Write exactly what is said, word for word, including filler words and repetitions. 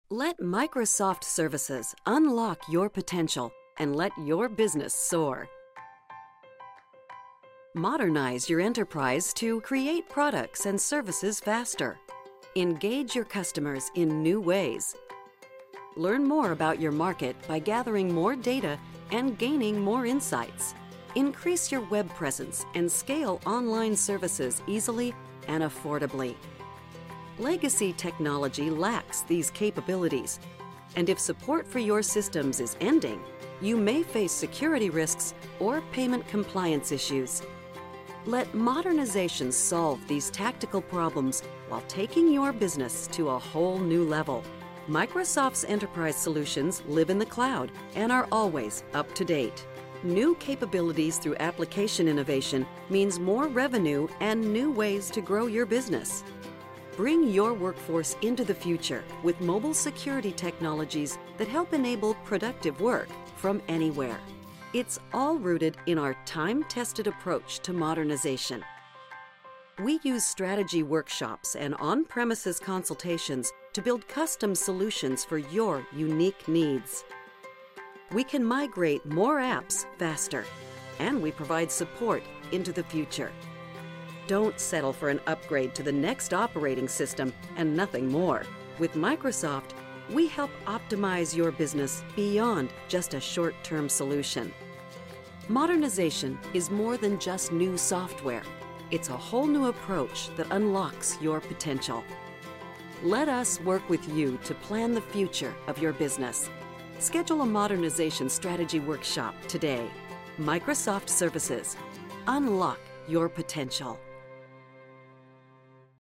Let Microsoft Services unlock your potential and let your business soar. Modernize your enterprise to create products and services faster. Engage your customers in new ways. Learn more about your market by gathering more data and gaining more insights. Increase your web presence and scale online services easily and affordably. Legacy technology lacks these capabilities, and if support for your systems is ending, you may face security risks or payment compliance issues. Let modernization solve these tactical problems while taking your business to a whole new level. Microsoft's enterprise solutions live in the cloud and are always up to date. New capabilities through application innovation means more revenue and new ways to grow your business. Bring your workforce into the future with mobile security technologies that help enable productive work from anywhere. It's all rooted in our time-tested approach to modernization. We use strategy workshops and on-premises consultations to build custom solutions for your unique needs. We can migrate more apps faster, and we provide support into the future. Don't settle for an upgrade to the next operating system and nothing more. With Microsoft, we help optimize your business beyond just a short-term solution. Modernization is more than just new software. It's a whole new approach that unlocks your potential. Let us work with you to plan the future of your business. Schedule a modernization strategy workshop today. Microsoft Services. Unlock your potential.